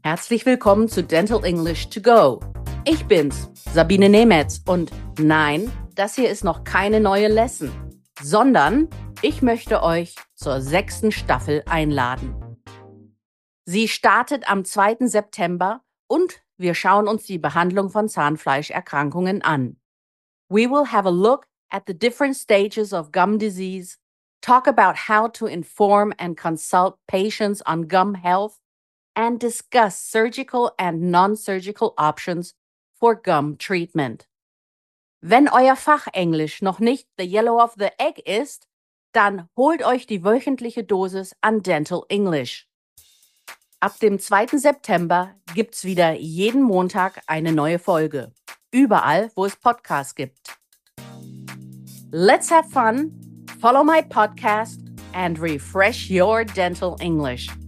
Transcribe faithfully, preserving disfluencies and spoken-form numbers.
Herzlich willkommen zu Dental English to Go. Ich bin's, Sabine Nemetz, und nein, das hier ist noch keine neue Lesson, sondern ich möchte euch zur sechsten Staffel einladen. Sie startet am zweiten September und wir schauen uns die Behandlung von Zahnfleischerkrankungen an. We will have a look at the different stages of gum disease, talk about how to inform and consult patients on gum health, and discuss surgical and non-surgical options for gum treatment. Wenn euer Fachenglisch noch nicht the yellow of the egg ist, dann holt euch die wöchentliche Dosis an Dental English. Ab dem zweiten September gibt's wieder jeden Montag eine neue Folge. Überall, wo es Podcasts gibt. Let's have fun, follow my podcast, and refresh your dental English.